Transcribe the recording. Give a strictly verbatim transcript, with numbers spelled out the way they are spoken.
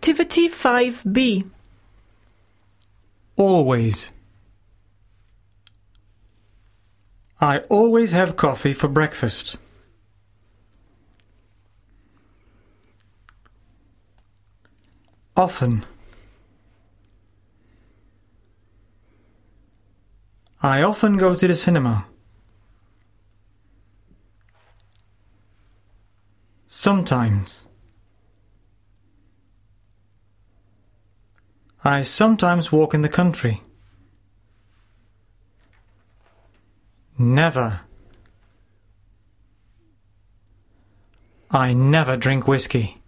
Activity five B. Always. I always have coffee for breakfast. Often. I often go to the cinema. Sometimes. I sometimes walk in the country. Never. I never drink whiskey.